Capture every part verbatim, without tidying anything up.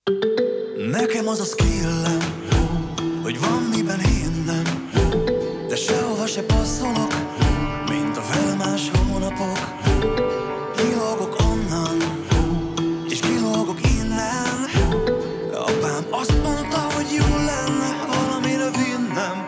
Nekem az a skillem, hogy van miben hinnem, de sehova se passzolok, mint a velmás hónapok. Kilógok onnan, és kilógok innen. Apám azt mondta, hogy jó lenne valamire vinnem.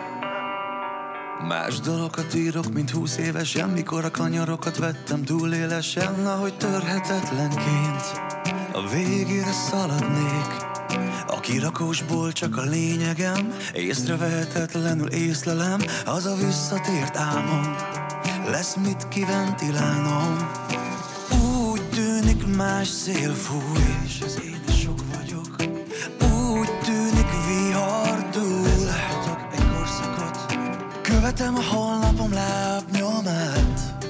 Más dalokat írok, mint húsz évesen, mikor a kanyarokat vettem túl élesen. Ahogy törhetetlenként a végére szaladnék. A kirakósból csak a lényegem, észrevehetetlenül észlelem. Az a visszatért álmom, lesz mit kiventilálnom. Úgy tűnik más szél fúj, és az én is sok vagyok. Úgy tűnik vihar dúl, lehetek egy korszakot. Követem a holnapom lábnyomát,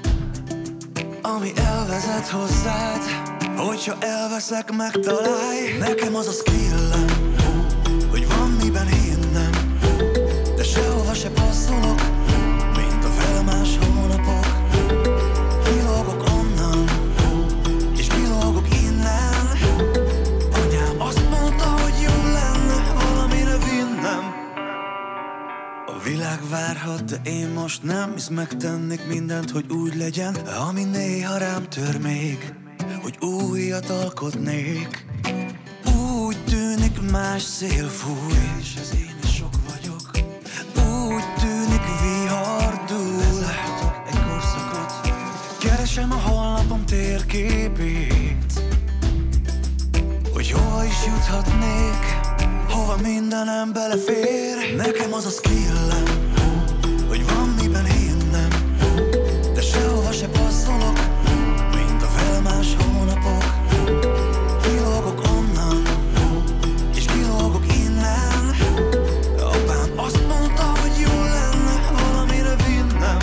ami elvezet hozzád. Hogyha elveszek, megtalálj. Nekem az a skillem, hogy van miben hinnem, de sehova se passzolok, mint a velmás hónapok. Kilógok onnan, és kilógok innen. Anyám azt mondta, hogy jó lenne valamire vinnem. A világ várhat, de én most nem, hisz megtennék mindent, hogy úgy legyen, ami néha rám tör még, hogy újat alkotnék. Úgy tűnik más szél fúj, és az én is sok vagyok. Úgy tűnik vihar dúl, lehetek egy korszakot. Keresem a holnapom térképét, hogy hova is juthatnék, hova mindenem belefér. Nekem az a skillem, hogy van miben hinnem, de sehova se passzolok, mint a velmás hónapok. Kilógok onnan, és kilógok innen. Apám azt mondta, hogy jó lenne valamire vinnem.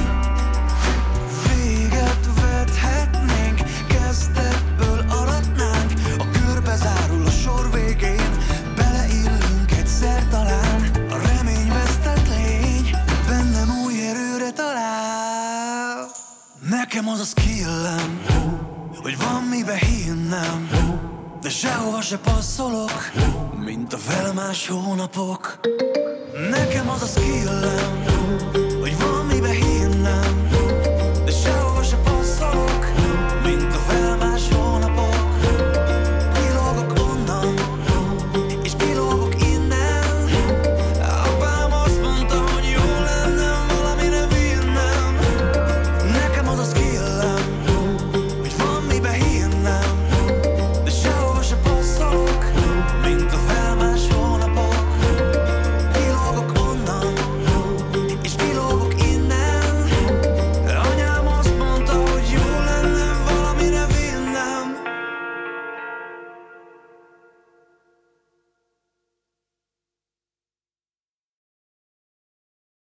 Véget vethetnénk, kezdetből aratnánk. A körbe zárul a sor végén, beleillünk egyszer talán. A remény vesztett lény, bennem új erőre talál. Nekem az a skillem, hogy van mibe hinnem, de sehova se passzolok, mint a velmás hónapok. Nekem az a skillem,